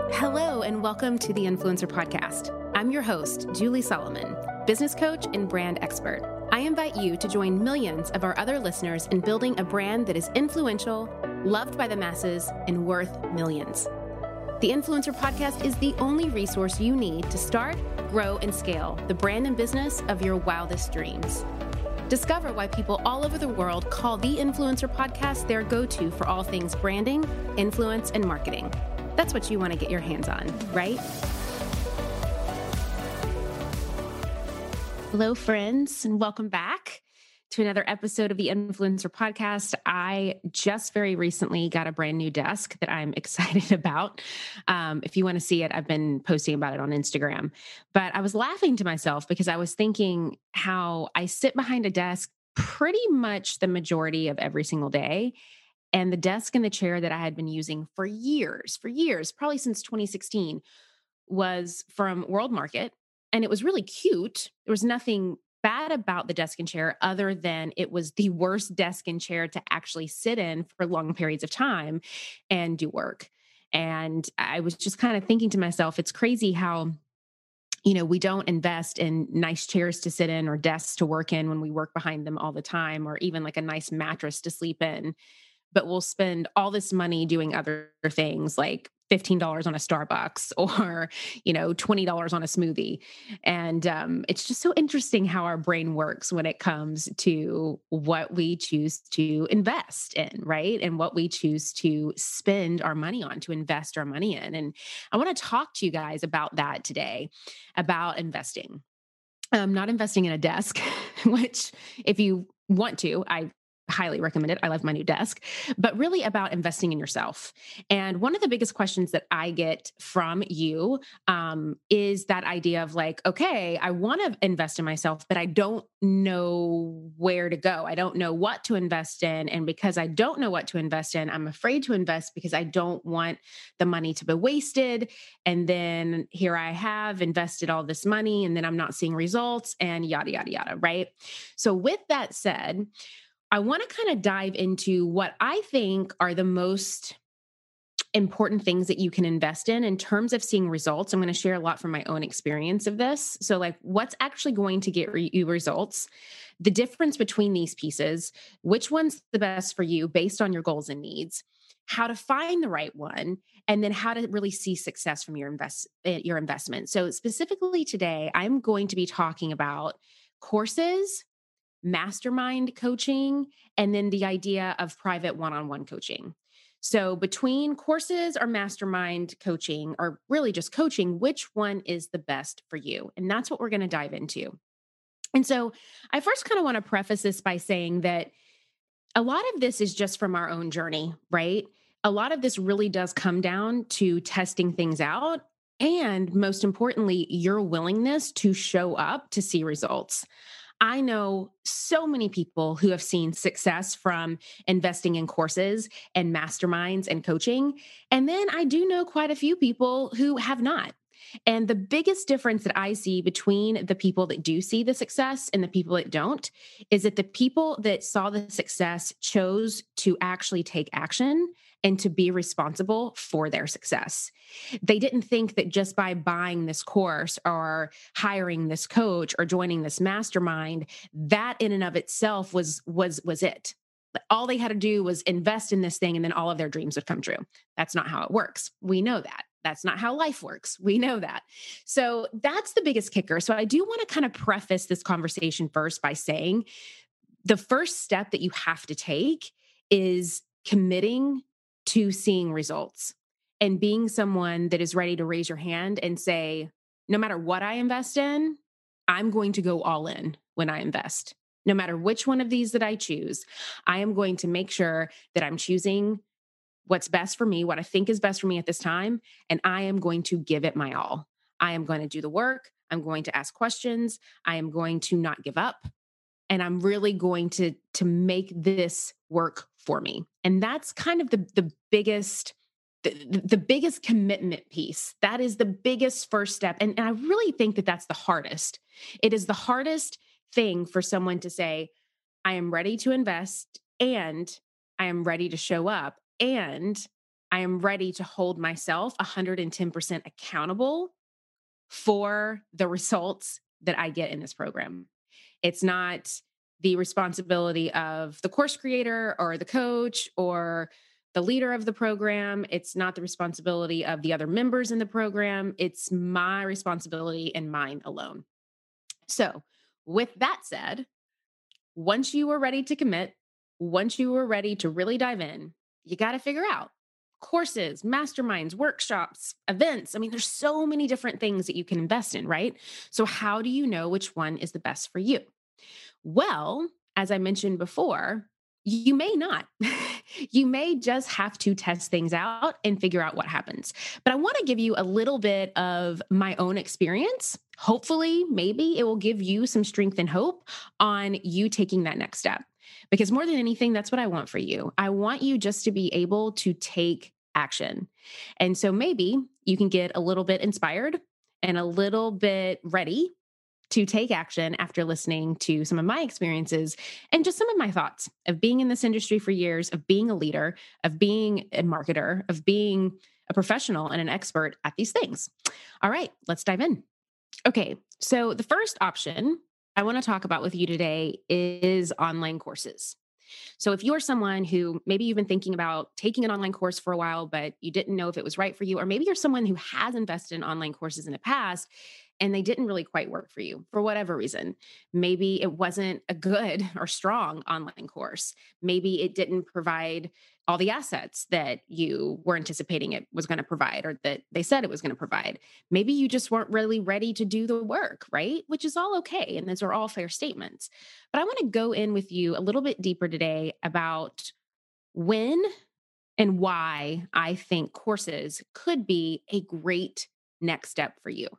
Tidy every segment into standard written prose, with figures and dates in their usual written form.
Hello, and welcome to the Influencer Podcast. I'm your host, Julie Solomon, business coach and brand expert. I invite you to join millions of our other listeners in building a brand that is influential, loved by the masses, and worth millions. The Influencer Podcast is the only resource you need to start, grow, and scale the brand and business of your wildest dreams. Discover why people all over the world call the Influencer Podcast their go-to for all things branding, influence, and marketing. That's what you want to get your hands on, right? Hello, friends, and welcome back to another episode of the Influencer Podcast. I just very recently got a brand new desk that I'm excited about. If you want to see it, I've been posting about it on Instagram. But I was laughing to myself because I was thinking how I sit behind a desk pretty much the majority of every single day. And the desk and the chair that I had been using for years, probably since 2016, was from World Market. And it was really cute. There was nothing bad about the desk and chair other than it was the worst desk and chair to actually sit in for long periods of time and do work. And I was just kind of thinking to myself, it's crazy how we don't invest in nice chairs to sit in or desks to work in when we work behind them all the time, or even like a nice mattress to sleep in. But we'll spend all this money doing other things like $15 on a Starbucks or, $20 on a smoothie. And it's just so interesting how our brain works when it comes to what we choose to invest in, right? And what we choose to spend our money on, to invest our money in. And I want to talk to you guys about that today, about investing. Not investing in a desk, which if you want to, I highly recommend it. I love my new desk, but really about investing in yourself. And one of the biggest questions that I get from you is that idea of like, okay, I want to invest in myself, but I don't know where to go. I don't know what to invest in. And because I don't know what to invest in, I'm afraid to invest because I don't want the money to be wasted. And then here I have invested all this money and then I'm not seeing results and yada, yada, yada, right? So with that said, I want to kind of dive into what I think are the most important things that you can invest in terms of seeing results. I'm going to share a lot from my own experience of this. So like what's actually going to get you results, the difference between these pieces, which one's the best for you based on your goals and needs, how to find the right one, and then how to really see success from your investment. So specifically today, I'm going to be talking about courses, mastermind coaching, and then the idea of private one-on-one coaching. So between courses or mastermind coaching, or really just coaching, which one is the best for you? And that's what we're going to dive into. And so I first kind of want to preface this by saying that a lot of this is just from our own journey, right? A lot of this really does come down to testing things out and, most importantly, your willingness to show up to see results. I know so many people who have seen success from investing in courses and masterminds and coaching. And then I do know quite a few people who have not. And the biggest difference that I see between the people that do see the success and the people that don't is that the people that saw the success chose to actually take action and to be responsible for their success. They didn't think that just by buying this course or hiring this coach or joining this mastermind, that in and of itself was it. All they had to do was invest in this thing and then all of their dreams would come true. That's not how it works. We know that. That's not how life works. We know that. So that's the biggest kicker. So I do want to kind of preface this conversation first by saying the first step that you have to take is committing to seeing results and being someone that is ready to raise your hand and say, no matter what I invest in, I'm going to go all in when I invest. No matter which one of these that I choose, I am going to make sure that I'm choosing what's best for me, what I think is best for me at this time, and I am going to give it my all. I am going to do the work. I'm going to ask questions. I am going to not give up. And I'm really going to make this work for me. And that's kind of the biggest commitment piece. That is the biggest first step. And I really think that that's the hardest. It is the hardest thing for someone to say, I am ready to invest and I am ready to show up and I am ready to hold myself 110% accountable for the results that I get in this program. It's not the responsibility of the course creator or the coach or the leader of the program. It's not the responsibility of the other members in the program. It's my responsibility and mine alone. So, with that said, once you are ready to commit, once you are ready to really dive in, you got to figure out courses, masterminds, workshops, events. I mean, there's so many different things that you can invest in, right? So, how do you know which one is the best for you? Well, as I mentioned before, you may not. You may just have to test things out and figure out what happens. But I want to give you a little bit of my own experience. Hopefully, maybe it will give you some strength and hope on you taking that next step. Because more than anything, that's what I want for you. I want you just to be able to take action. And so maybe you can get a little bit inspired and a little bit ready to take action after listening to some of my experiences and just some of my thoughts of being in this industry for years, of being a leader, of being a marketer, of being a professional and an expert at these things. All right, let's dive in. Okay, so the first option I want to talk about with you today is online courses. So if you're someone who maybe you've been thinking about taking an online course for a while, but you didn't know if it was right for you, or maybe you're someone who has invested in online courses in the past and they didn't really quite work for you for whatever reason. Maybe it wasn't a good or strong online course. Maybe it didn't provide all the assets that you were anticipating it was going to provide or that they said it was going to provide. Maybe you just weren't really ready to do the work, right? Which is all okay. And those are all fair statements. But I want to go in with you a little bit deeper today about when and why I think courses could be a great next step for you.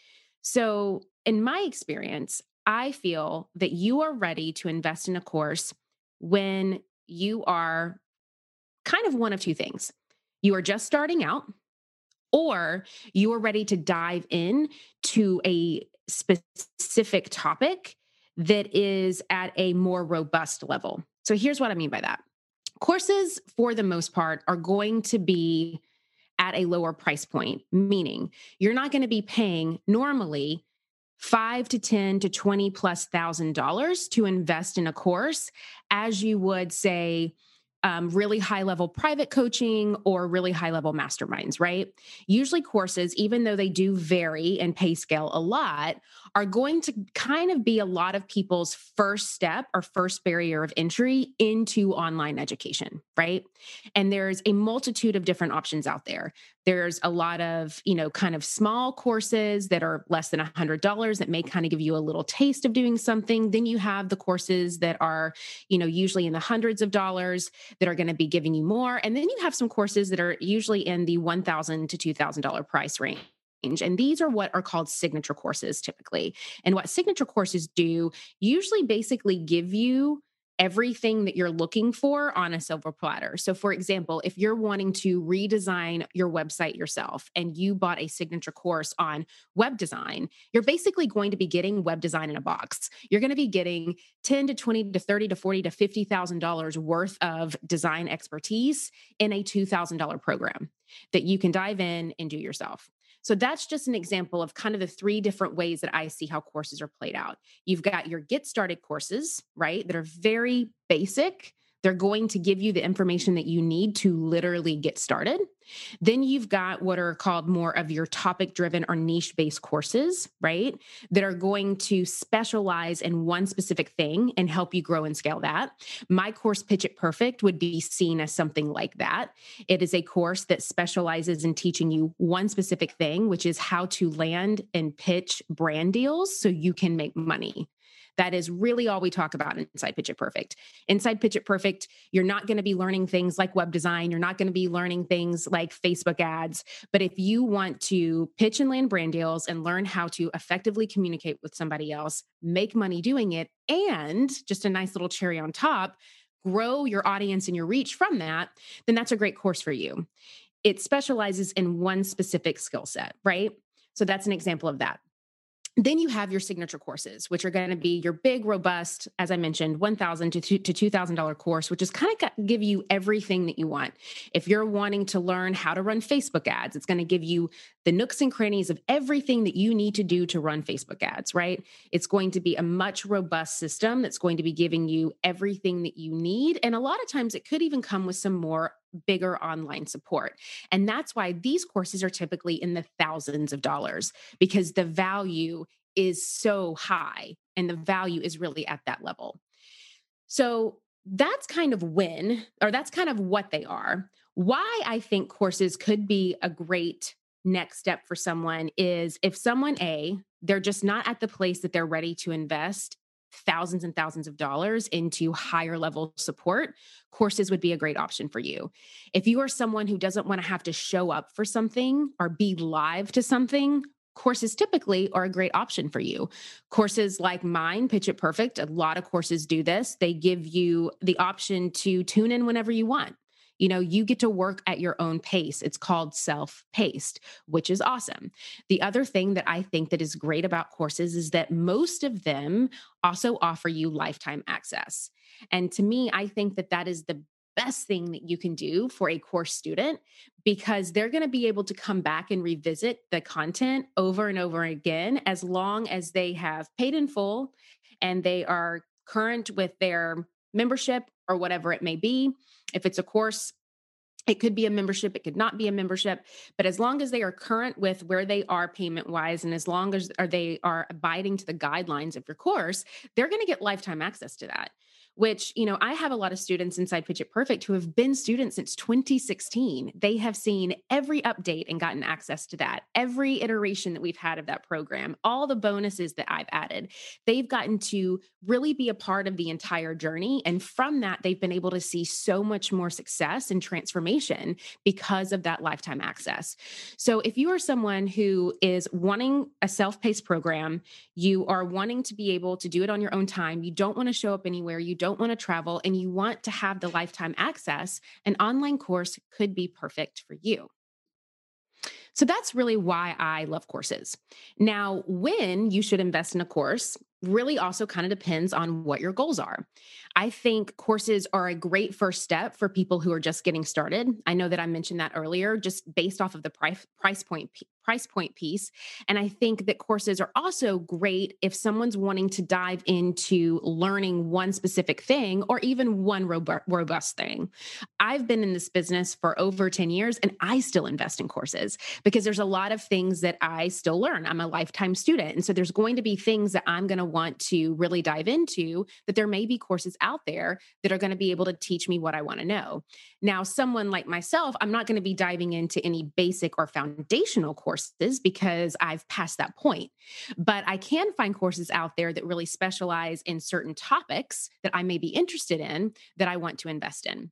So, in my experience, I feel that you are ready to invest in a course when you are kind of one of two things. You are just starting out, or you are ready to dive in to a specific topic that is at a more robust level. So, here's what I mean by that. Courses, for the most part, are going to be at a lower price point, meaning you're not going to be paying normally 5 to 10 to 20 plus $1,000 to invest in a course as you would say really high level private coaching or really high level masterminds, right? Usually courses, even though they do vary and pay scale a lot, are going to kind of be a lot of people's first step or first barrier of entry into online education, right? And there's a multitude of different options out there. There's a lot of, kind of small courses that are less than $100 that may kind of give you a little taste of doing something. Then you have the courses that are, usually in the hundreds of dollars that are going to be giving you more. And then you have some courses that are usually in the $1,000 to $2,000 price range. And these are what are called signature courses typically. And what signature courses do usually basically give you everything that you're looking for on a silver platter. So, for example, if you're wanting to redesign your website yourself and you bought a signature course on web design, you're basically going to be getting web design in a box. You're going to be getting 10 to 20 to 30 to 40 to $50,000 worth of design expertise in a $2,000 program that you can dive in and do yourself. So that's just an example of kind of the three different ways that I see how courses are played out. You've got your get started courses, right? That are very basic. They're going to give you the information that you need to literally get started. Then you've got what are called more of your topic driven or niche based courses, right? That are going to specialize in one specific thing and help you grow and scale that. My course, Pitch It Perfect, would be seen as something like that. It is a course that specializes in teaching you one specific thing, which is how to land and pitch brand deals so you can make money. That is really all we talk about inside Pitch It Perfect. Inside Pitch It Perfect, you're not going to be learning things like web design. You're not going to be learning things like Facebook ads. But if you want to pitch and land brand deals and learn how to effectively communicate with somebody else, make money doing it, and just a nice little cherry on top, grow your audience and your reach from that, then that's a great course for you. It specializes in one specific skill set, right? So that's an example of that. Then you have your signature courses, which are going to be your big, robust, as I mentioned, $1,000 to $2,000 course, which is kind of give you everything that you want. If you're wanting to learn how to run Facebook ads, it's going to give you the nooks and crannies of everything that you need to do to run Facebook ads, right? It's going to be a much robust system that's going to be giving you everything that you need. And a lot of times it could even come with some more bigger online support. And that's why these courses are typically in the thousands of dollars because the value is so high and the value is really at that level. So that's kind of that's kind of what they are. Why I think courses could be a great next step for someone is if someone, they're just not at the place that they're ready to invest thousands and thousands of dollars into higher level support, courses would be a great option for you. If you are someone who doesn't want to have to show up for something or be live to something, courses typically are a great option for you. Courses like mine, Pitch It Perfect, a lot of courses do this. They give you the option to tune in whenever you want. You get to work at your own pace. It's called self-paced, which is awesome. The other thing that I think that is great about courses is that most of them also offer you lifetime access. And to me, I think that that is the best thing that you can do for a course student because they're going to be able to come back and revisit the content over and over again as long as they have paid in full and they are current with their membership or whatever it may be. If it's a course, it could be a membership, it could not be a membership, but as long as they are current with where they are payment wise and as long as they are abiding to the guidelines of your course, they're going to get lifetime access to that. Which, I have a lot of students inside Pitch It Perfect who have been students since 2016. They have seen every update and gotten access to that, every iteration that we've had of that program, all the bonuses that I've added. They've gotten to really be a part of the entire journey. And from that, they've been able to see so much more success and transformation because of that lifetime access. So if you are someone who is wanting a self-paced program, you are wanting to be able to do it on your own time, you don't want to show up anywhere, you don't want to travel, and you want to have the lifetime access, an online course could be perfect for you. So that's really why I love courses. Now, when you should invest in a course really also kind of depends on what your goals are. I think courses are a great first step for people who are just getting started. I know that I mentioned that earlier, just based off of the price point piece. And I think that courses are also great if someone's wanting to dive into learning one specific thing or even one robust thing. I've been in this business for over 10 years and I still invest in courses because there's a lot of things that I still learn. I'm a lifetime student. And so there's going to be things that I'm going to want to really dive into that there may be courses out there that are going to be able to teach me what I want to know. Now, someone like myself, I'm not going to be diving into any basic or foundational courses because I've passed that point. But I can find courses out there that really specialize in certain topics that I may be interested in that I want to invest in.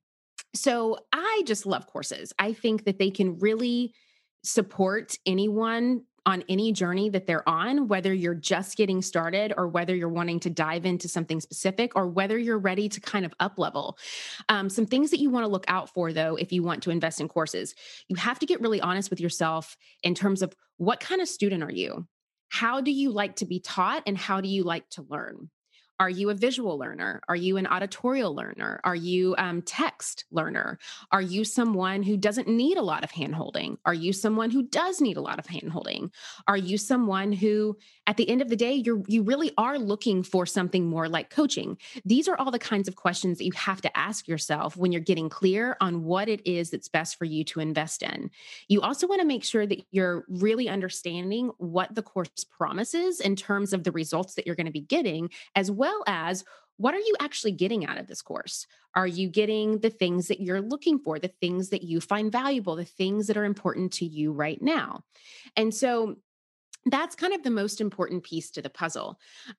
So I just love courses. I think that they can really support anyone on any journey that they're on, whether you're just getting started or whether you're wanting to dive into something specific or whether you're ready to kind of up level. Some things that you want to look out for, though, if you want to invest in courses, you have to get really honest with yourself in terms of what kind of student are you? How do you like to be taught and how do you like to learn? Are you a visual learner? Are you an auditorial learner? Are you text learner? Are you someone who doesn't need a lot of handholding? Are you someone who does need a lot of handholding? Are you someone who, at the end of the day, you really are looking for something more like coaching? These are all the kinds of questions that you have to ask yourself when you're getting clear on what it is that's best for you to invest in. You also want to make sure that you're really understanding what the course promises in terms of the results that you're going to be getting, as well as what are you actually getting out of this course? Are you getting the things that you're looking for, the things that you find valuable, the things that are important to you right now? And so that's kind of the most important piece to the puzzle.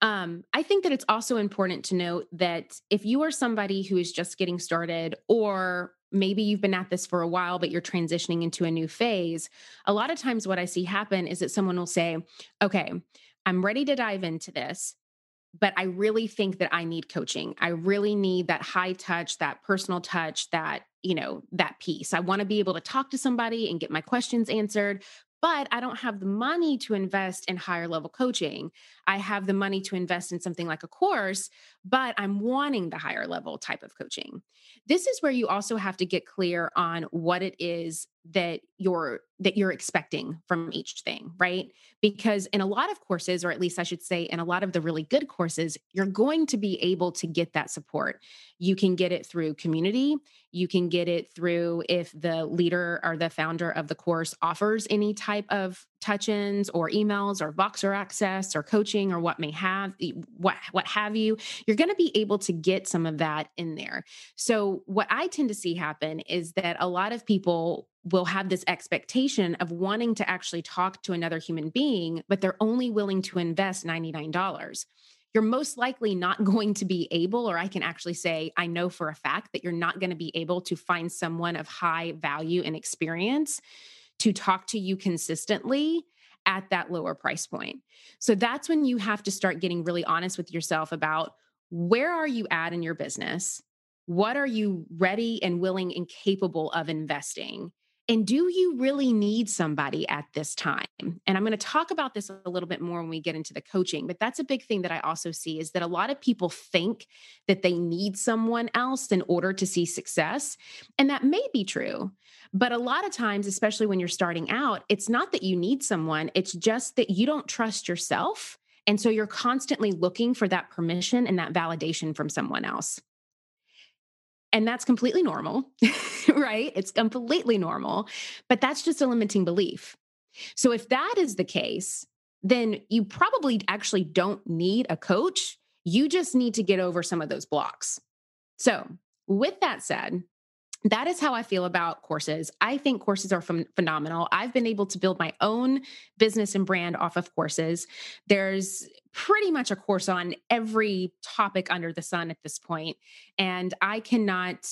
I think that it's also important to note that if you are somebody who is just getting started, or maybe you've been at this for a while, but you're transitioning into a new phase, a lot of times what I see happen is that someone will say, okay, I'm ready to dive into this, but I really think that I need coaching. I really need that high touch, that personal touch, that piece. I want to be able to talk to somebody and get my questions answered, but I don't have the money to invest in higher level coaching. I have the money to invest in something like a course, but I'm wanting the higher level type of coaching. This is where you also have to get clear on what it is that you're expecting from each thing, right? Because in a lot of courses, or at least I should say in a lot of the really good courses, you're going to be able to get that support. You can get it through community. You can get it through if the leader or the founder of the course offers any type of touch-ins or emails or Voxer access or coaching or what have you. You're going to be able to get some of that in there. So what I tend to see happen is that a lot of people will have this expectation of wanting to actually talk to another human being, but they're only willing to invest $99. You're most likely not going to be able, or I can actually say, I know for a fact that you're not going to be able to find someone of high value and experience to talk to you consistently at that lower price point. So that's when you have to start getting really honest with yourself about where are you at in your business? What are you ready and willing and capable of investing? And do you really need somebody at this time? And I'm going to talk about this a little bit more when we get into the coaching, but that's a big thing that I also see is that a lot of people think that they need someone else in order to see success. And that may be true. But a lot of times, especially when you're starting out, it's not that you need someone, it's just that you don't trust yourself. And so you're constantly looking for that permission and that validation from someone else. And that's completely normal, right? It's completely normal, but that's just a limiting belief. So if that is the case, then you probably actually don't need a coach. You just need to get over some of those blocks. So, with that said, that is how I feel about courses. I think courses are phenomenal. I've been able to build my own business and brand off of courses. There's pretty much a course on every topic under the sun at this point, and I cannot.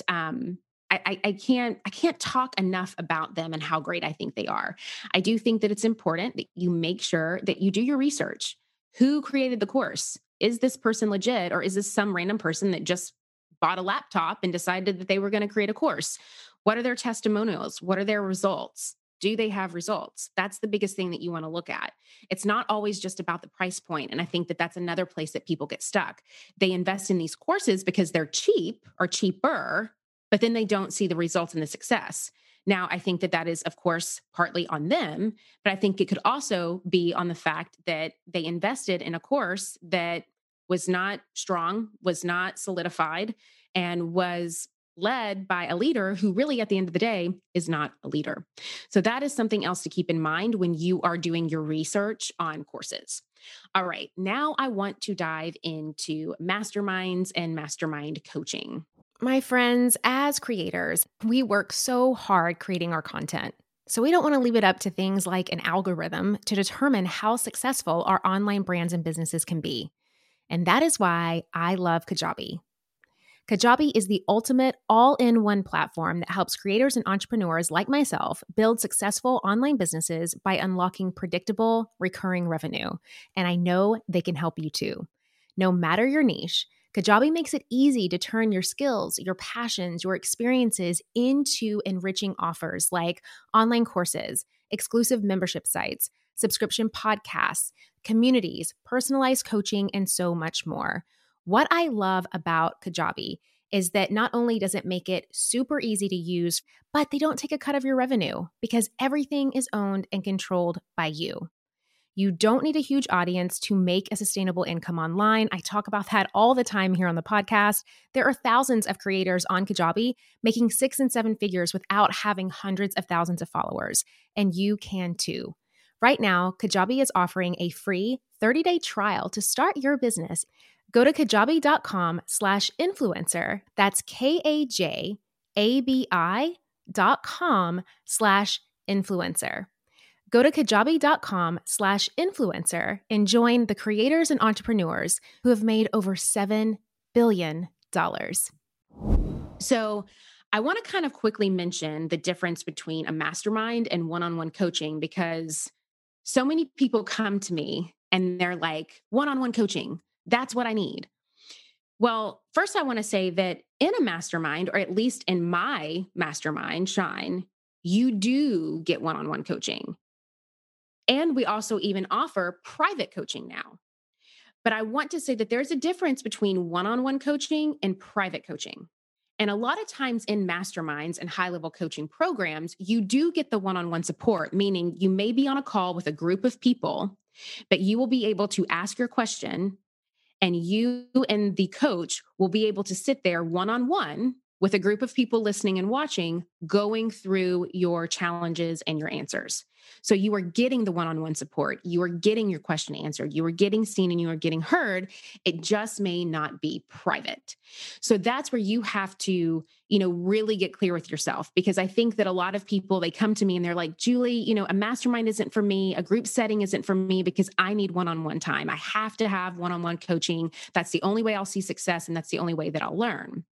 I can't talk enough about them and how great I think they are. I do think that it's important that you make sure that you do your research. Who created the course? Is this person legit, or is this some random person that just bought a laptop and decided that they were going to create a course? What are their testimonials? What are their results? Do they have results? That's the biggest thing that you want to look at. It's not always just about the price point. And I think that that's another place that people get stuck. They invest in these courses because they're cheap or cheaper, but then they don't see the results and the success. Now, I think that that is, of course, partly on them, but I think it could also be on the fact that they invested in a course that was not strong, was not solidified, and was led by a leader who really, at the end of the day, is not a leader. So that is something else to keep in mind when you are doing your research on courses. All right, now I want to dive into masterminds and mastermind coaching. My friends, as creators, we work so hard creating our content. So we don't want to leave it up to things like an algorithm to determine how successful our online brands and businesses can be. And that is why I love Kajabi. Kajabi is the ultimate all-in-one platform that helps creators and entrepreneurs like myself build successful online businesses by unlocking predictable, recurring revenue. And I know they can help you too. No matter your niche, Kajabi makes it easy to turn your skills, your passions, your experiences into enriching offers like online courses, exclusive membership sites, subscription podcasts, communities, personalized coaching, and so much more. What I love about Kajabi is that not only does it make it super easy to use, but they don't take a cut of your revenue because everything is owned and controlled by you. You don't need a huge audience to make a sustainable income online. I talk about that all the time here on the podcast. There are thousands of creators on Kajabi making 6 and 7 figures without having hundreds of thousands of followers, and you can too. Right now, Kajabi is offering a free 30-day trial to start your business. Go to kajabi.com/influencer. That's KAJABI.com/influencer. Go to kajabi.com/influencer and join the creators and entrepreneurs who have made over $7 billion. So I want to kind of quickly mention the difference between a mastermind and one-on-one coaching, because so many people come to me and they're like, one-on-one coaching, that's what I need. Well, first I want to say that in a mastermind, or at least in my mastermind, Shine, you do get one-on-one coaching. And we also even offer private coaching now. But I want to say that there's a difference between one on one coaching and private coaching. And a lot of times in masterminds and high level coaching programs, you do get the one on one support, meaning you may be on a call with a group of people, but you will be able to ask your question and you and the coach will be able to sit there one on one with a group of people listening and watching, going through your challenges and your answers. So you are getting the one on one support. You are getting your question answered. You are getting seen and you are getting heard. It just may not be private. So that's where you have to, really get clear with yourself, because I think that a lot of people, they come to me and they're like, Julie, a mastermind isn't for me. A group setting isn't for me because I need one-on-one time. I have to have one-on-one coaching. That's the only way I'll see success. And that's the only way that I'll learn.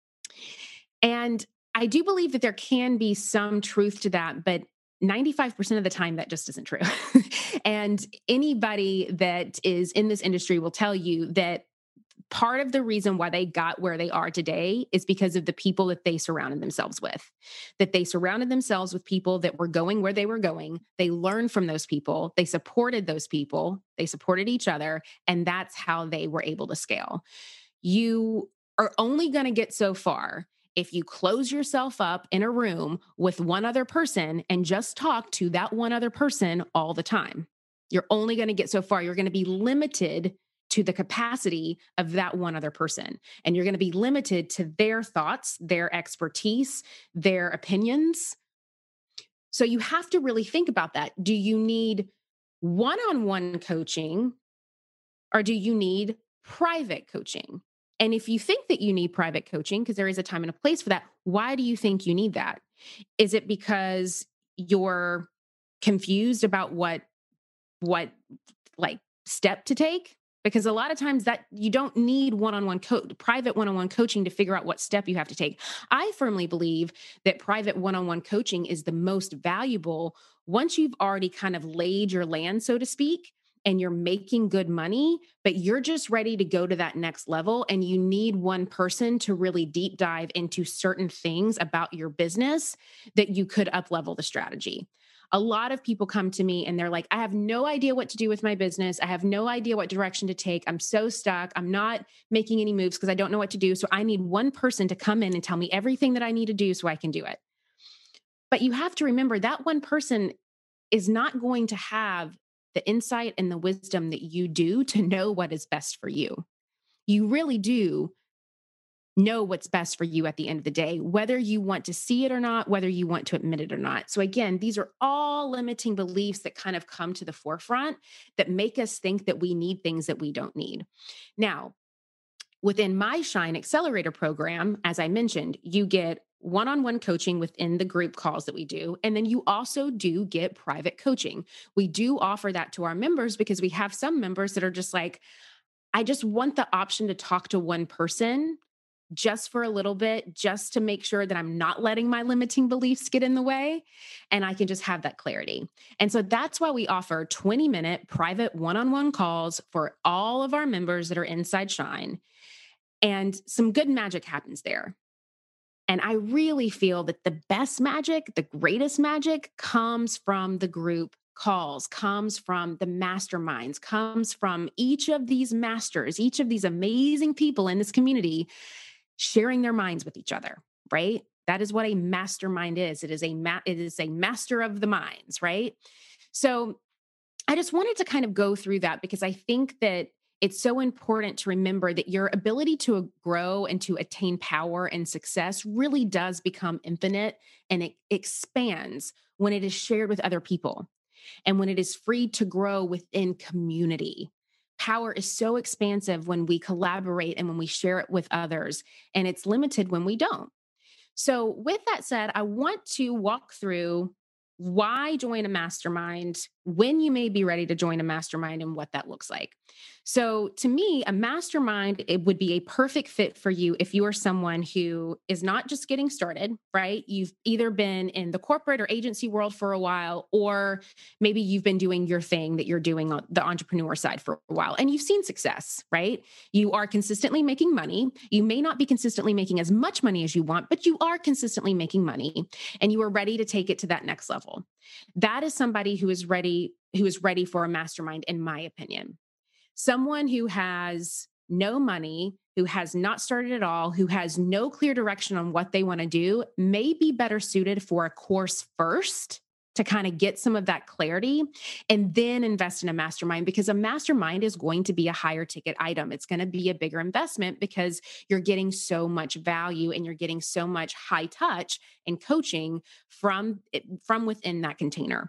And I do believe that there can be some truth to that, but 95% of the time, that just isn't true. And anybody that is in this industry will tell you that part of the reason why they got where they are today is because of the people that they surrounded themselves with, that they surrounded themselves with people that were going where they were going. They learned from those people. They supported those people. They supported each other. And that's how they were able to scale. You are only going to get so far if you close yourself up in a room with one other person and just talk to that one other person all the time. You're only going to get so far. You're going to be limited to the capacity of that one other person. And you're going to be limited to their thoughts, their expertise, their opinions. So you have to really think about that. Do you need one-on-one coaching or do you need private coaching? And if you think that you need private coaching, because there is a time and a place for that, why do you think you need that? Is it because you're confused about what like step to take? Because a lot of times that you don't need private one-on-one coaching to figure out what step you have to take. I firmly believe that private one-on-one coaching is the most valuable once you've already kind of laid your land, so to speak, and you're making good money, but you're just ready to go to that next level. And you need one person to really deep dive into certain things about your business that you could up level the strategy. A lot of people come to me and they're like, I have no idea what to do with my business. I have no idea what direction to take. I'm so stuck. I'm not making any moves because I don't know what to do. So I need one person to come in and tell me everything that I need to do so I can do it. But you have to remember that one person is not going to have the insight and the wisdom that you do to know what is best for you. You really do know what's best for you at the end of the day, whether you want to see it or not, whether you want to admit it or not. So again, these are all limiting beliefs that kind of come to the forefront that make us think that we need things that we don't need. Now, within my Shine Accelerator program, as I mentioned, you get one-on-one coaching within the group calls that we do. And then you also do get private coaching. We do offer that to our members because we have some members that are just like, I just want the option to talk to one person just for a little bit, just to make sure that I'm not letting my limiting beliefs get in the way and I can just have that clarity. And so that's why we offer 20-minute private one-on-one calls for all of our members that are inside Shine. And some good magic happens there. And I really feel that the best magic, the greatest magic comes from the group calls, comes from the masterminds, comes from each of these masters, each of these amazing people in this community sharing their minds with each other, right? That is what a mastermind is. It is a master of the minds, right? So I just wanted to kind of go through that because I think that it's so important to remember that your ability to grow and to attain power and success really does become infinite, and it expands when it is shared with other people and when it is free to grow within community. Power is so expansive when we collaborate and when we share it with others, and it's limited when we don't. So, with that said, I want to walk through why join a mastermind, when you may be ready to join a mastermind, and what that looks like. So to me, a mastermind, it would be a perfect fit for you if you are someone who is not just getting started, right? You've either been in the corporate or agency world for a while, or maybe you've been doing your thing that you're doing on the entrepreneur side for a while and you've seen success, right? You are consistently making money. You may not be consistently making as much money as you want, but you are consistently making money and you are ready to take it to that next level. That is somebody who is ready for a mastermind, in my opinion. Someone who has no money, who has not started at all, who has no clear direction on what they want to do, may be better suited for a course first to kind of get some of that clarity and then invest in a mastermind, because a mastermind is going to be a higher ticket item. It's going to be a bigger investment because you're getting so much value and you're getting so much high touch and coaching from within that container.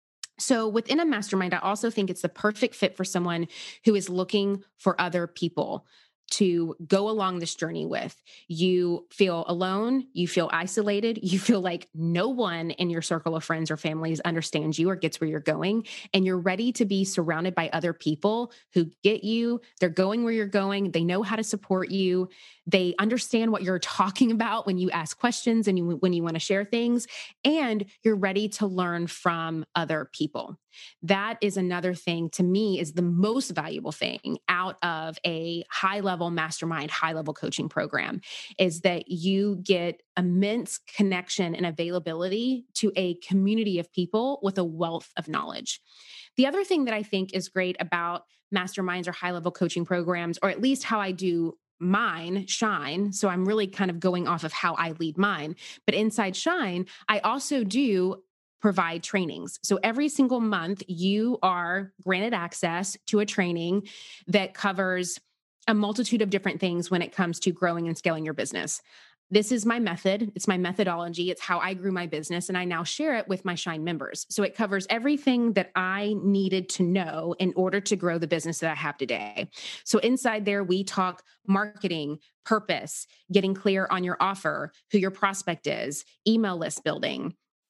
So within a mastermind, I also think it's the perfect fit for someone who is looking for other people to go along this journey with. You feel alone, you feel isolated, you feel like no one in your circle of friends or families understands you or gets where you're going, and you're ready to be surrounded by other people who get you, they're going where you're going, they know how to support you, they understand what you're talking about when you ask questions and when you want to share things, and you're ready to learn from other people. That is another thing, to me, is the most valuable thing out of a high level mastermind, high level coaching program, is that you get immense connection and availability to a community of people with a wealth of knowledge. The other thing that I think is great about masterminds or high level coaching programs, or at least how I do mine, Shine. So I'm really kind of going off of how I lead mine. But inside Shine, I also do provide trainings. So every single month, you are granted access to a training that covers a multitude of different things when it comes to growing and scaling your business. This is my method. It's my methodology. It's how I grew my business. And I now share it with my Shine members. So it covers everything that I needed to know in order to grow the business that I have today. So inside there, we talk marketing, purpose, getting clear on your offer, who your prospect is, email list building,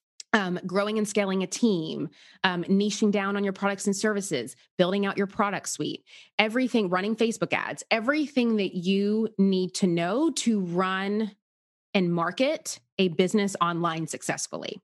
growing and scaling a team, niching down on your products and services, building out your product suite, everything, running Facebook ads, everything that you need to know to run and market a business online successfully.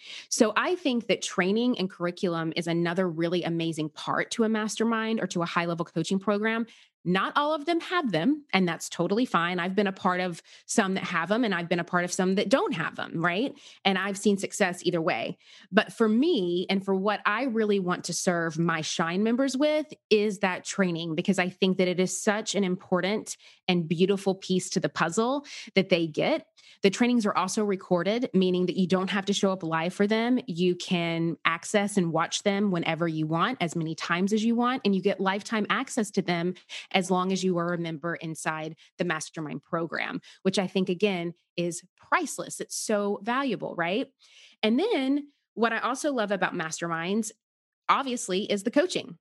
So I think that training and curriculum is another really amazing part to a mastermind or to a high level coaching program. Not all of them have them, and that's totally fine. I've been a part of some that have them, and I've been a part of some that don't have them, right? And I've seen success either way. But for me, and for what I really want to serve my Shine members with, is that training, because I think that it is such an important and beautiful piece to the puzzle that they get. The trainings are also recorded, meaning that you don't have to show up live for them. You can access and watch them whenever you want, as many times as you want, and you get lifetime access to them as long as you are a member inside the mastermind program, which I think, again, is priceless. It's so valuable, right? And then what I also love about masterminds, obviously, is the coaching.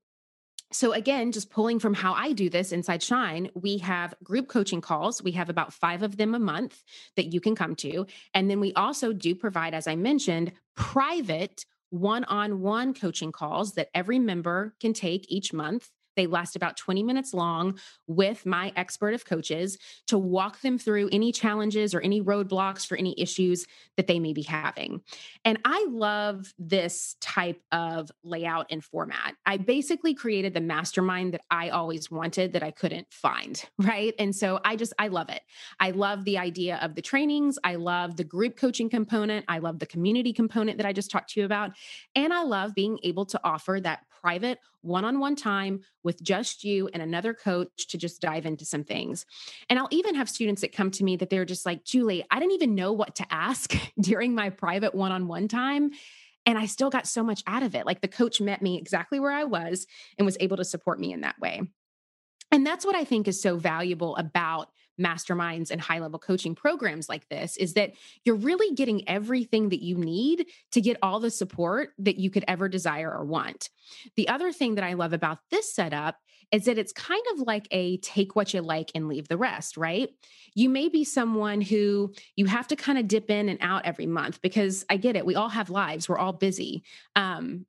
So again, just pulling from how I do this inside Shine, we have group coaching calls. We have about 5 of them a month that you can come to. And then we also do provide, as I mentioned, private one-on-one coaching calls that every member can take each month. They last about 20 minutes long with my expert of coaches to walk them through any challenges or any roadblocks for any issues that they may be having. And I love this type of layout and format. I basically created the mastermind that I always wanted that I couldn't find, right? And so I love it. I love the idea of the trainings. I love the group coaching component. I love the community component that I just talked to you about. And I love being able to offer that private one-on-one time with just you and another coach to just dive into some things. And I'll even have students that come to me that they're just like, Julie, I didn't even know what to ask during my private one-on-one time. And I still got so much out of it. Like the coach met me exactly where I was and was able to support me in that way. And that's what I think is so valuable about masterminds and high level coaching programs like this, is that you're really getting everything that you need to get all the support that you could ever desire or want. The other thing that I love about this setup is that it's kind of like a take what you like and leave the rest, right? You may be someone who you have to kind of dip in and out every month, because I get it. We all have lives. We're all busy.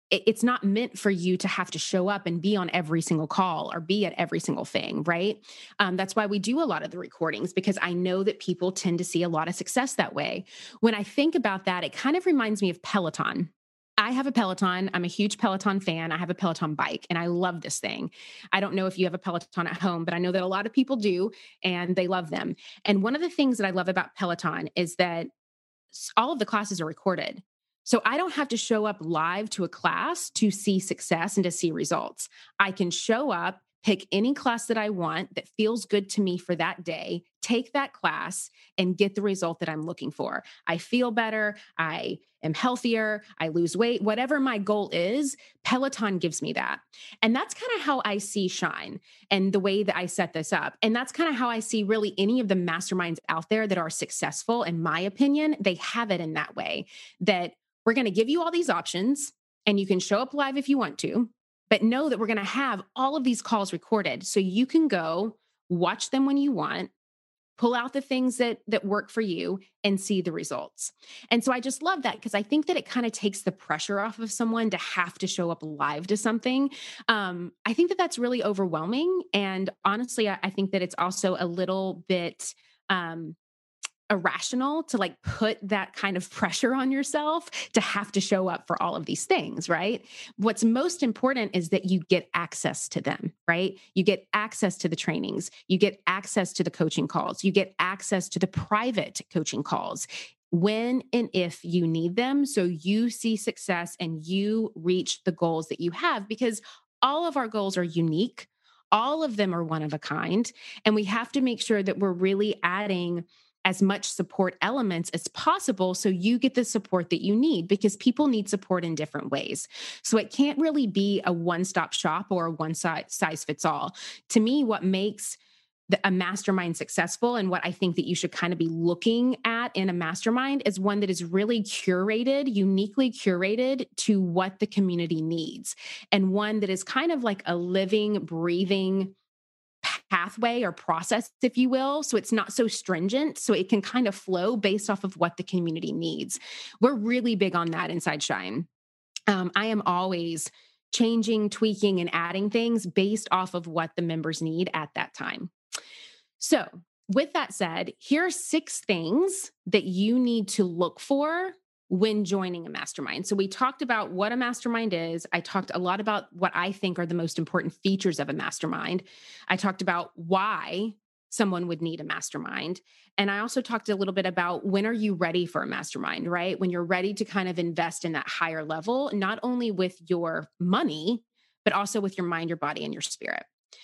it's not meant for you to have to show up and be on every single call or be at every single thing, right? That's why we do a lot of the recordings, because I know that people tend to see a lot of success that way. When I think about that, it kind of reminds me of Peloton. I have a Peloton. I'm a huge Peloton fan. I have a Peloton bike and I love this thing. I don't know if you have a Peloton at home, but I know that a lot of people do and they love them. And one of the things that I love about Peloton is that all of the classes are recorded. So I don't have to show up live to a class to see success and to see results. I can show up, pick any class that I want that feels good to me for that day, take that class and get the result that I'm looking for. I feel better. I am healthier. I lose weight. Whatever my goal is, Peloton gives me that. And that's kind of how I see Shine and the way that I set this up. And that's kind of how I see really any of the masterminds out there that are successful, in my opinion. They have it in that way, that we're going to give you all these options and you can show up live if you want to, but know that we're going to have all of these calls recorded so you can go watch them when you want, pull out the things that work for you and see the results. And so I just love that, because I think that it kind of takes the pressure off of someone to have to show up live to something. I think that that's really overwhelming. And honestly, I think that it's also a little bit irrational to like put that kind of pressure on yourself to have to show up for all of these things, right? What's most important is that you get access to them, right? You get access to the trainings, you get access to the coaching calls, you get access to the private coaching calls when and if you need them, so you see success and you reach the goals that you have, because all of our goals are unique. All of them are one of a kind. And we have to make sure that we're really adding as much support elements as possible so you get the support that you need, because people need support in different ways. So it can't really be a one-stop shop or a one-size fits all. To me, what makes a mastermind successful, and what I think that you should kind of be looking at in a mastermind, is one that is really curated, uniquely curated to what the community needs, and one that is kind of like a living, breathing pathway or process, if you will. So it's not so stringent. So it can kind of flow based off of what the community needs. We're really big on that inside Shine. I am always changing, tweaking, and adding things based off of what the members need at that time. So with that said, here are 6 things that you need to look for when joining a mastermind. So we talked about what a mastermind is. I talked a lot about what I think are the most important features of a mastermind. I talked about why someone would need a mastermind. And I also talked a little bit about when are you ready for a mastermind, right? When you're ready to kind of invest in that higher level, not only with your money, but also with your mind, your body, and your spirit.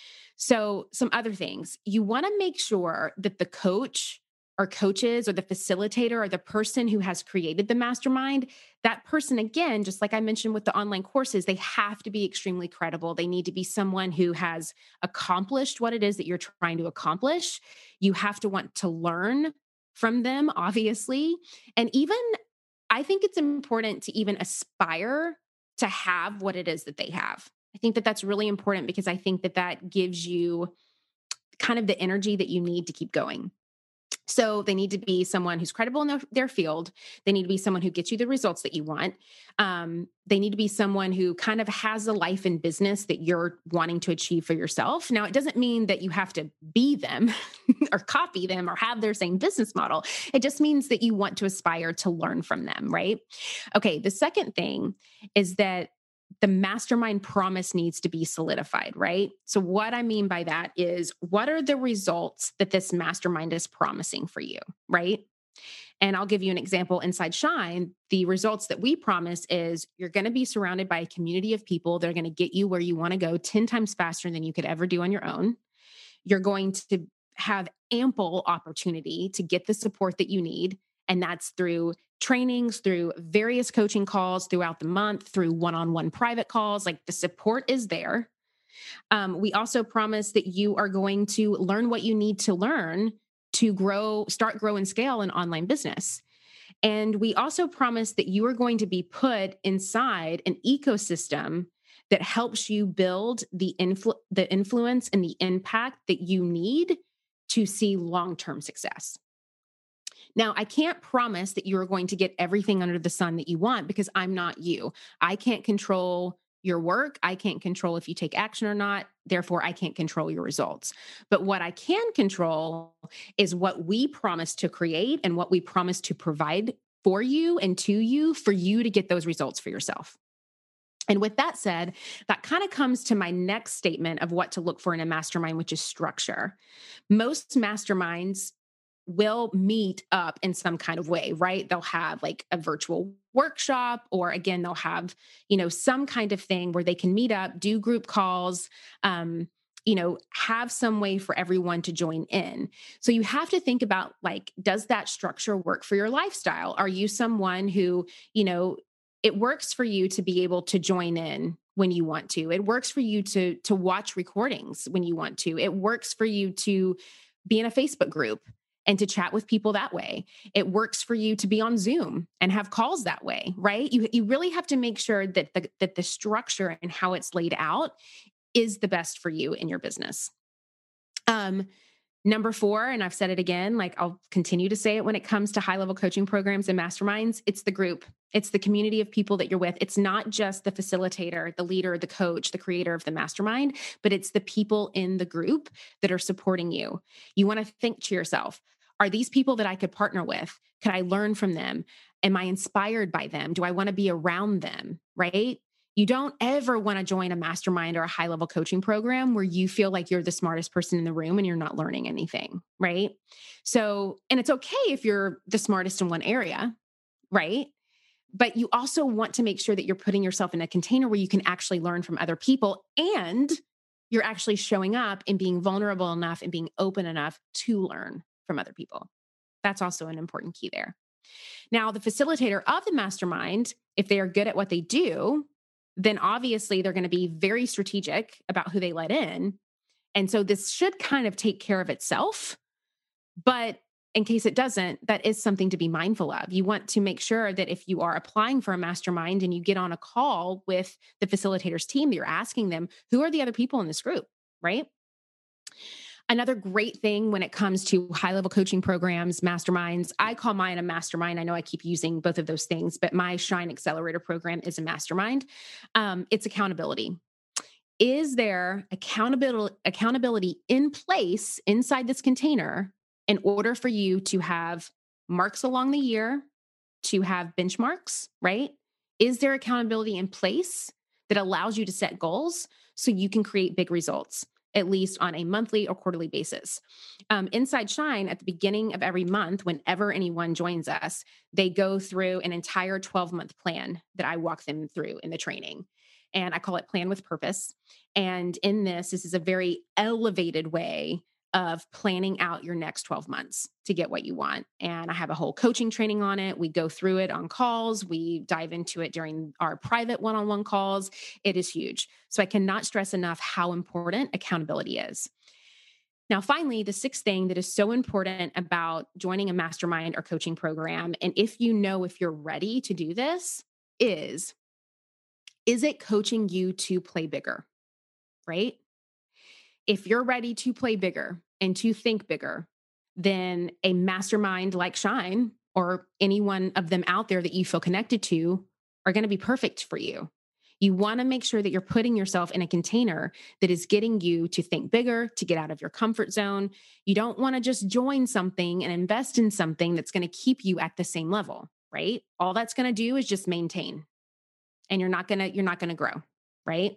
So some other things, you want to make sure that the coach or coaches or the facilitator or the person who has created the mastermind, that person, again, just like I mentioned with the online courses, they have to be extremely credible. They need to be someone who has accomplished what it is that you're trying to accomplish. You have to want to learn from them, obviously. And even, I think it's important to even aspire to have what it is that they have. I think that that's really important, because I think that that gives you kind of the energy that you need to keep going. So they need to be someone who's credible in their field. They need to be someone who gets you the results that you want. They need to be someone who kind of has a life in business that you're wanting to achieve for yourself. Now, it doesn't mean that you have to be them or copy them or have their same business model. It just means that you want to aspire to learn from them, right? Okay, the second thing is that the mastermind promise needs to be solidified, right? So what I mean by that is, what are the results that this mastermind is promising for you, right? And I'll give you an example inside Shine. The results that we promise is you're going to be surrounded by a community of people that are going to get you where you want to go 10 times faster than you could ever do on your own. You're going to have ample opportunity to get the support that you need. And that's through trainings, through various coaching calls throughout the month, through one-on-one private calls. Like, the support is there. We also promise that you are going to learn what you need to learn to start, grow, and scale an online business. And we also promise that you are going to be put inside an ecosystem that helps you build the influence and the impact that you need to see long-term success. Now, I can't promise that you're going to get everything under the sun that you want because I'm not you. I can't control your work. I can't control if you take action or not. Therefore, I can't control your results. But what I can control is what we promise to create and what we promise to provide for you and to you for you to get those results for yourself. And with that said, that kind of comes to my next statement of what to look for in a mastermind, which is structure. Most masterminds will meet up in some kind of way, right? They'll have like a virtual workshop, or again, they'll have, some kind of thing where they can meet up, do group calls, have some way for everyone to join in. So you have to think about, like, does that structure work for your lifestyle? Are you someone who, it works for you to be able to join in when you want to. It works for you to watch recordings when you want to. It works for you to be in a Facebook group and to chat with people that way. It works for you to be on Zoom and have calls that way, right? You really have to make sure that the structure and how it's laid out is the best for you in your business. Number 4, and I've said it again, like I'll continue to say it when it comes to high-level coaching programs and masterminds, it's the group. It's the community of people that you're with. It's not just the facilitator, the leader, the coach, the creator of the mastermind, but it's the people in the group that are supporting you. You want to think to yourself, are these people that I could partner with? Could I learn from them? Am I inspired by them? Do I want to be around them, right? You don't ever want to join a mastermind or a high-level coaching program where you feel like you're the smartest person in the room and you're not learning anything, right? So, and it's okay if you're the smartest in one area, right? But you also want to make sure that you're putting yourself in a container where you can actually learn from other people, and you're actually showing up and being vulnerable enough and being open enough to learn from other people. That's also an important key there. Now, the facilitator of the mastermind, if they are good at what they do, then obviously they're going to be very strategic about who they let in. And so this should kind of take care of itself. But in case it doesn't, that is something to be mindful of. You want to make sure that if you are applying for a mastermind and you get on a call with the facilitator's team, that you're asking them, who are the other people in this group, right? Another great thing when it comes to high-level coaching programs, masterminds, I call mine a mastermind. I know I keep using both of those things, but my Shine Accelerator program is a mastermind. It's accountability. Is there accountability in place inside this container in order for you to have marks along the year, to have benchmarks, right? Is there accountability in place that allows you to set goals so you can create big results, at least on a monthly or quarterly basis? Inside Shine, at the beginning of every month, whenever anyone joins us, they go through an entire 12-month plan that I walk them through in the training. And I call it Plan with Purpose. And in this is a very elevated way of planning out your next 12 months to get what you want. And I have a whole coaching training on it. We go through it on calls. We dive into it during our private one-on-one calls. It is huge. So I cannot stress enough how important accountability is. Now, finally, the 6th thing that is so important about joining a mastermind or coaching program, and if you're ready to do this, is it coaching you to play bigger, right? If you're ready to play bigger and to think bigger, then a mastermind like Shine or any one of them out there that you feel connected to are going to be perfect for you. You want to make sure that you're putting yourself in a container that is getting you to think bigger, to get out of your comfort zone. You don't want to just join something and invest in something that's going to keep you at the same level, right? All that's going to do is just maintain. And you're not going to grow, right?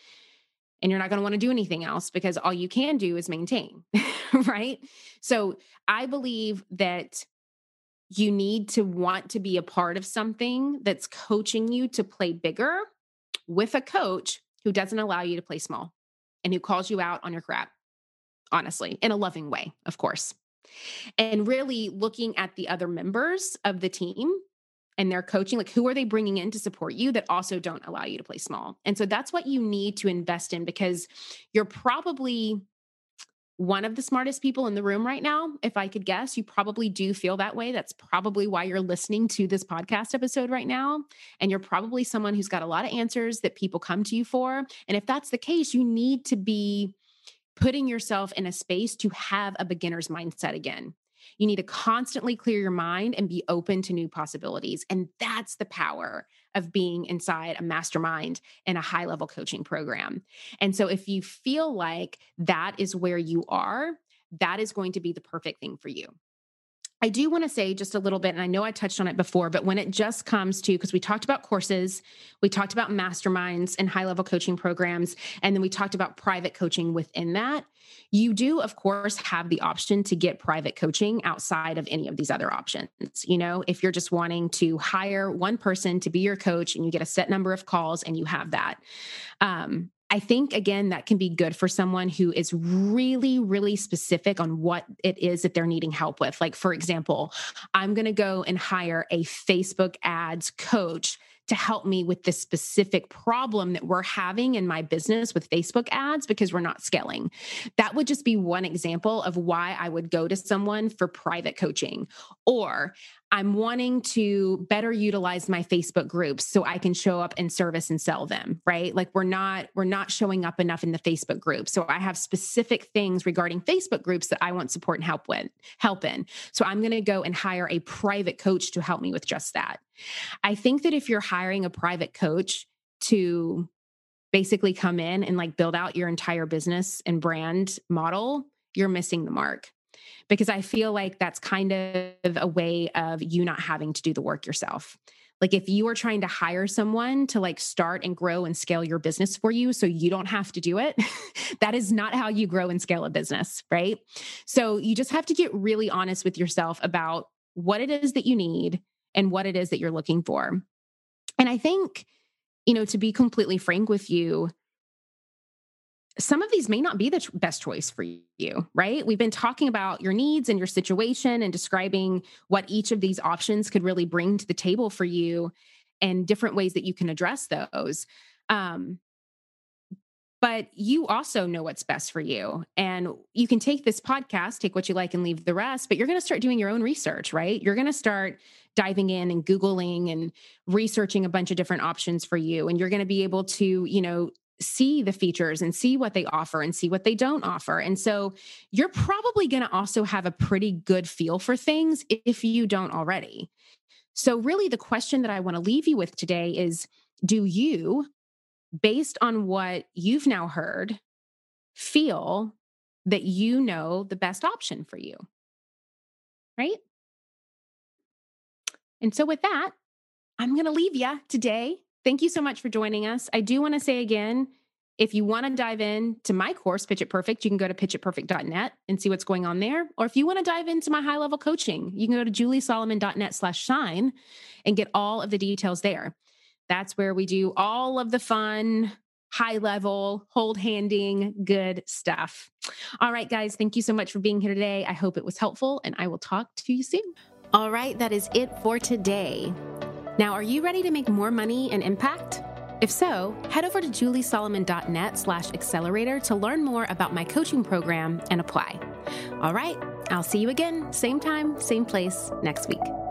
And you're not going to want to do anything else because all you can do is maintain, right? So I believe that you need to want to be a part of something that's coaching you to play bigger with a coach who doesn't allow you to play small and who calls you out on your crap, honestly, in a loving way, of course. And really looking at the other members of the team and their coaching, like who are they bringing in to support you that also don't allow you to play small? And so that's what you need to invest in, because you're probably one of the smartest people in the room right now. If I could guess, you probably do feel that way. That's probably why you're listening to this podcast episode right now. And you're probably someone who's got a lot of answers that people come to you for. And if that's the case, you need to be putting yourself in a space to have a beginner's mindset again. You need to constantly clear your mind and be open to new possibilities. And that's the power of being inside a mastermind and a high-level coaching program. And so if you feel like that is where you are, that is going to be the perfect thing for you. I do want to say just a little bit, and I know I touched on it before, but when it just comes to, because we talked about courses, we talked about masterminds and high-level coaching programs, and then we talked about private coaching within that, you do, of course, have the option to get private coaching outside of any of these other options. You know, if you're just wanting to hire one person to be your coach and you get a set number of calls and you have that. I think, again, that can be good for someone who is really, really specific on what it is that they're needing help with. Like, for example, I'm going to go and hire a Facebook ads coach to help me with this specific problem that we're having in my business with Facebook ads because we're not scaling. That would just be one example of why I would go to someone for private coaching. Or I'm wanting to better utilize my Facebook groups so I can show up and service and sell them, right? Like we're not showing up enough in the Facebook group. So I have specific things regarding Facebook groups that I want support and help in. So I'm going to go and hire a private coach to help me with just that. I think that if you're hiring a private coach to basically come in and like build out your entire business and brand model, you're missing the mark. Because I feel like that's kind of a way of you not having to do the work yourself. Like if you are trying to hire someone to like start and grow and scale your business for you so you don't have to do it, that is not how you grow and scale a business, right? So you just have to get really honest with yourself about what it is that you need and what it is that you're looking for. And I think, to be completely frank with you, some of these may not be the best choice for you, right? We've been talking about your needs and your situation and describing what each of these options could really bring to the table for you and different ways that you can address those. But you also know what's best for you. And you can take this podcast, take what you like and leave the rest, but you're going to start doing your own research, right? You're going to start diving in and Googling and researching a bunch of different options for you. And you're going to be able to, see the features and see what they offer and see what they don't offer. And so you're probably going to also have a pretty good feel for things if you don't already. So really the question that I want to leave you with today is, do you, based on what you've now heard, feel that you know the best option for you? Right? And so with that, I'm going to leave you today. Thank you so much for joining us. I do want to say again, if you want to dive into my course, Pitch It Perfect, you can go to pitchitperfect.net and see what's going on there. Or if you want to dive into my high-level coaching, you can go to juliesolomon.net/shine and get all of the details there. That's where we do all of the fun, high-level, hold-handing, good stuff. All right, guys, thank you so much for being here today. I hope it was helpful, and I will talk to you soon. All right, that is it for today. Now, are you ready to make more money and impact? If so, head over to juliesolomon.net/accelerator to learn more about my coaching program and apply. All right, I'll see you again, same time, same place next week.